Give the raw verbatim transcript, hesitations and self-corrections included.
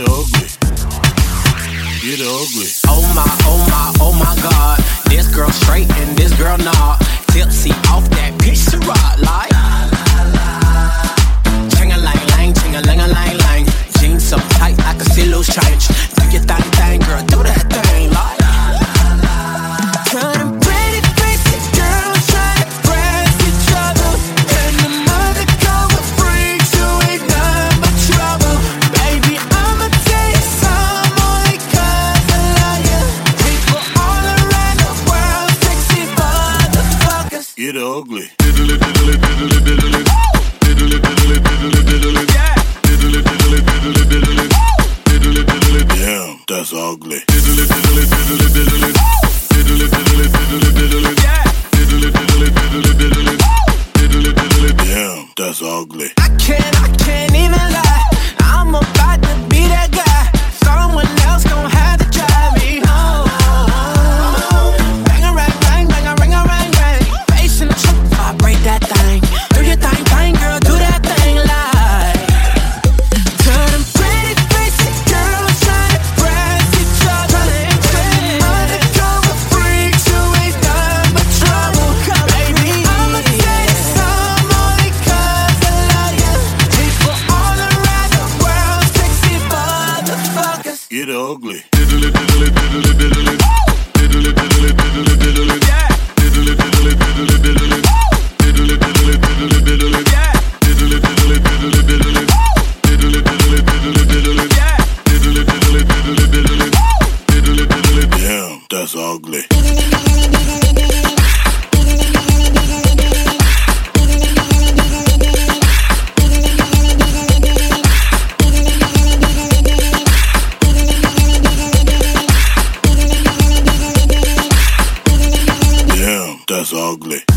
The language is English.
ugly. Get ugly. Oh my, oh my, oh my God. This girl straight and this girl not. Tipsy off that pitch to rock like. Ching-a-lang-lang, ching-a-lang-a-lang-lang. Jeans so tight I can see loose change. Do your thing, thing, girl, do that thing like. Tell them pretty crazy girls try to press each other, and the mother cover freaks who ain't nothing but trouble. Baby, I'ma tell you some only cause I love you. People all around the world, sexy motherfuckers. Get ugly. Diddly, diddly, diddly, diddly. Diddly, diddly, diddly, diddly. Yeah. Diddly, diddly, diddly, diddly. Diddly, diddly. Damn, that's ugly. Diddly, diddly, diddly, diddly. Diddly, diddly, diddly, diddly. Yeah. Diddly, diddly, diddly, diddly. Diddly, diddly. Damn, that's ugly. I can't, I can't even lie. I'm about to be that guy. Someone else gon' have to drive me home. Bang a rang, rang, bang a ring a rang, rang. Face in the truck, vibrate that thing. Do your thing, thing, girl, do that thing like. Tell them pretty crazy girls trying to press each other. Undercover freaks who ain't nothing but trouble. Baby, I'ma tell you some only cause I love you. People all around the world, sexy motherfuckers. Get ugly. Diddly, diddly, diddly, diddly. Diddly, diddly, diddly, diddly. Yeah. Diddly, diddly, diddly, diddly. Diddly, diddly, diddly, diddly. Yeah. Diddly, diddly, diddly, diddly. Diddly, diddly, diddly, diddly. Yeah. Diddly, diddly, diddly, diddly. Diddly, diddly. Damn, that's ugly. Damn, that's ugly.